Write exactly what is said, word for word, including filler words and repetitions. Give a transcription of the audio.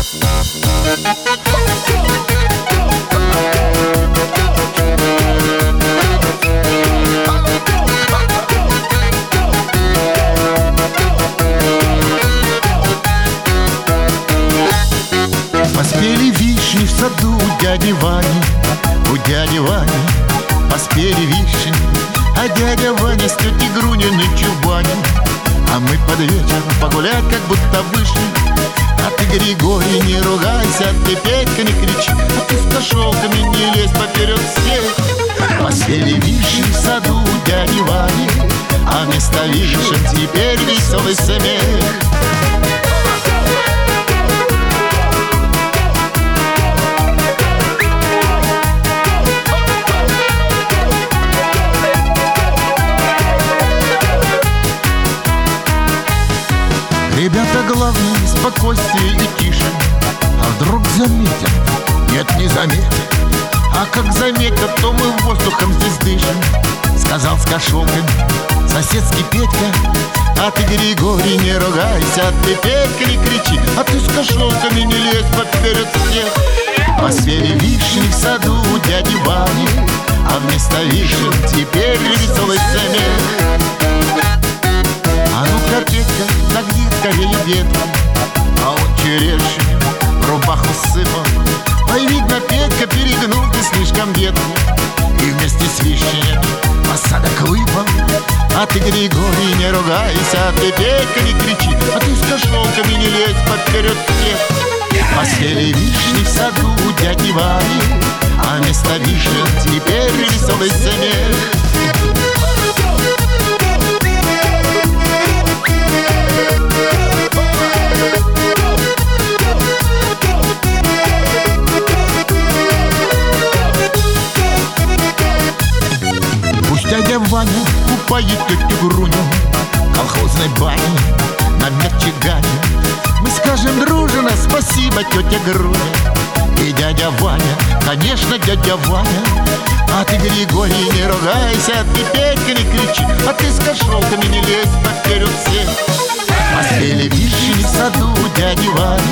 Поспели вишни в саду у дяди Вани, у дяди Вани поспели вишни, а дядя Ваня с тетей Груней на чубане. А мы под вечер погулять как будто вышли. А ты, Григорий, не ругайся, ты, Петька, не кричи, а ты с кошелками не лезь поперед всех. Поспели вишни в саду у дяди Вани, а вместо вишен теперь веселый смех. Ребята, главное, спокойствие и тише. А вдруг заметят? Нет, не заметят. А как заметят, то мы воздухом здесь дышим. Сказал с кошелками соседский Петька. А ты, Григорий, не ругайся, ты, Петька, не кричи, а ты с кошелками не лезь поперед всех. Поспели вишни в саду у дяди Вани, а вместо вишен теперь веселый смех. А ну-ка, Петька, нагни скорее ветку. А он черешню рубаху сыпал. Ой, видно, Петька перегнул ты слишком ветку, и вместе с вишнями осадок выпал. А ты, Григорий, не ругайся, ты, Петька, не кричи, а ты с кошелками не лезь поперед всех. Поспели вишни в саду у дяди Вани, а вместо вишен теперь веселый смех. Дядя Ваня купает тетю Груню в колхозной бане на Мерчигане. Мы скажем дружно спасибо, тетя Груня. И дядя Ваня, конечно, дядя Ваня. А ты, Григорий, не ругайся, ты, Петька, не кричи, а ты с кошелками не лезь поперед всех. Поспели вишни в саду у дяди Вани,